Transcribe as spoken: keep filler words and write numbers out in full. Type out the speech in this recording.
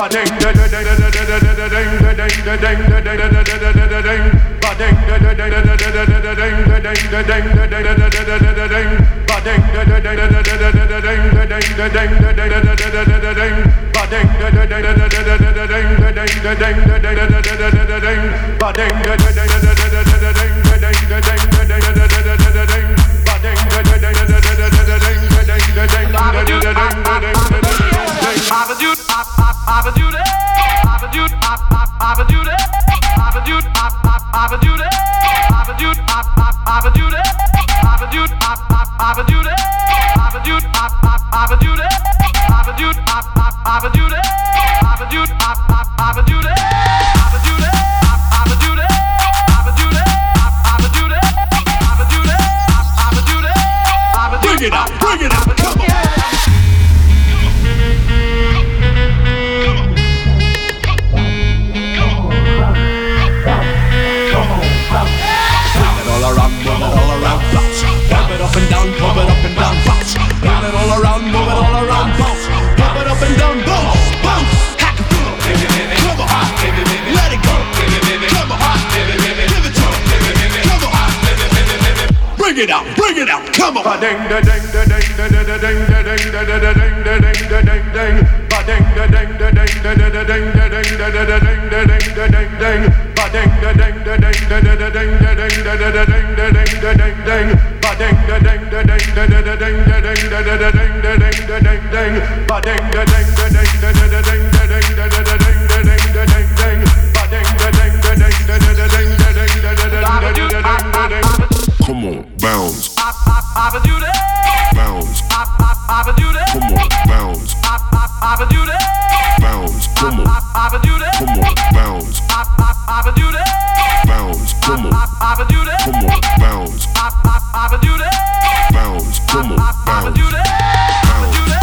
Bring it out, bring it out, come on. Ba ding da ding da ding da da da ding da ding da da da ding da ding da ding ding. Ba ding da ding da ding da da da ding da ding da da da ding da ding da ding ding. Ba ding da ding da ding da da da ding da ding da da da ding da ding da ding ding. Ba ding da ding da ding da da da ding da ding da da da ding da ding da ding ding. Ba ding da ding da ding da da da ding da ding da da da ding da ding da ding ding. Ba ding da ding da ding da da da ding da ding da da da ding da ding da ding. Come on, bounce. I I I do that. Bounce. I I I do that. Come on, bounce. I I I do that. Bounce. Come on. I I I do